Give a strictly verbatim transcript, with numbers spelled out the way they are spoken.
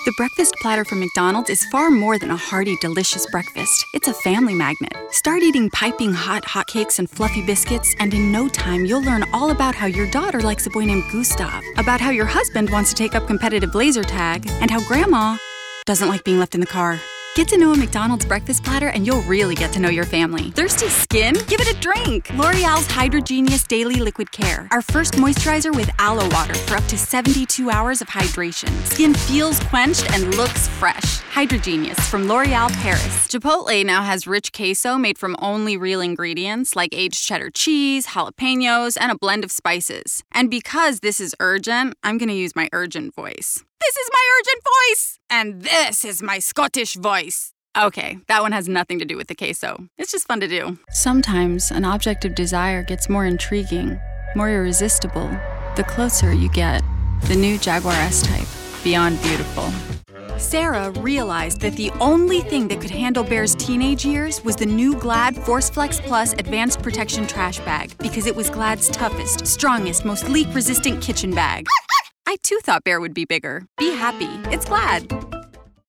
The breakfast platter from McDonald's is far more than a hearty, delicious breakfast. It's a family magnet. Start eating piping hot hotcakes and fluffy biscuits, and in no time, you'll learn all about how your daughter likes a boy named Gustav, about how your husband wants to take up competitive laser tag, and how Grandma doesn't like being left in the car. Get to know a McDonald's breakfast platter and you'll really get to know your family. Thirsty skin? Give it a drink! L'Oreal's Hydrogenius Daily Liquid Care. Our first moisturizer with aloe water for up to seventy-two hours of hydration. Skin feels quenched and looks fresh. Hydrogenius from L'Oreal Paris. Chipotle now has rich queso made from only real ingredients like aged cheddar cheese, jalapenos, and a blend of spices. And because this is urgent, I'm gonna use my urgent voice. This is my urgent voice! And this is my Scottish voice. Okay, that one has nothing to do with the queso. It's just fun to do. Sometimes an object of desire gets more intriguing, more irresistible, the closer you get. The new Jaguar S-Type, beyond beautiful. Sarah realized that the only thing that could handle Bear's teenage years was the new Glad ForceFlex Plus Advanced Protection Trash Bag, because it was Glad's toughest, strongest, most leak-resistant kitchen bag. I too thought Bear would be bigger. Be happy. It's Glad.